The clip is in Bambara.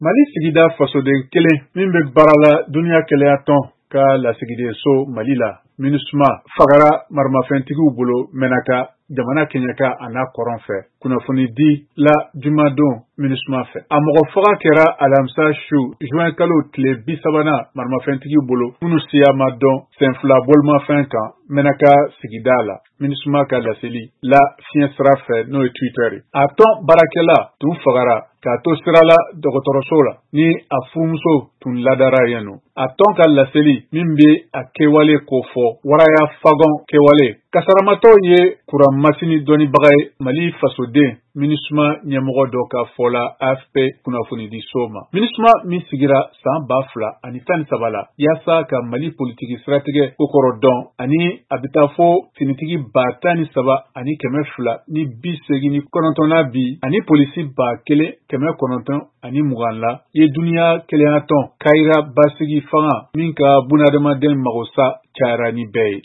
Mali sigida fasoden kelen min bɛ baara la duniya kɛlɛya tɔn ka lasigidenso Mali la MINUSMA fagara maramafɛntigiw bolo Mɛnaka jamana kɛɲɛka a n'a kɔrɔn fɛ kunnafoni di la jumadon MINUSMA fɛ a mɔgɔ faga kɛra alamisa su juin kalo tile 30nan maramafɛntigiw bolo minnu siya ma dɔn senfila bolimafɛn kan Mɛnaka sigida la MINUSMA ka laseli la fiɲɛ sira fɛ n'o ye Twitter a tɔn baarakɛla tun fagara k'a to sira la dɔgɔtɔrɔso la ni a furumuso tun ladara yen nɔ a tɔn ka laseli min bɛ a kɛwale ko fɔ waraya fagon kɛwale kasaramatɔw ye kuran masini dɔnnibaga ye Mali fasoden MINUSMA ɲɛmɔgɔ dɔ ka fɔ la AFP kunnafoni di so ma MINUSMA min sigira san 2013 la yaasa ka Mali politiki siratigɛ kokɔrɔ dɔn ani a bɛ taa fɔ finitigi 13 ani 289 bi ani polisi 1920 ani 20 la ye duniya kɛlɛyatɔn Kayira Basigi fanga min ka bunadamaden mago sa cayara ni bɛɛ ye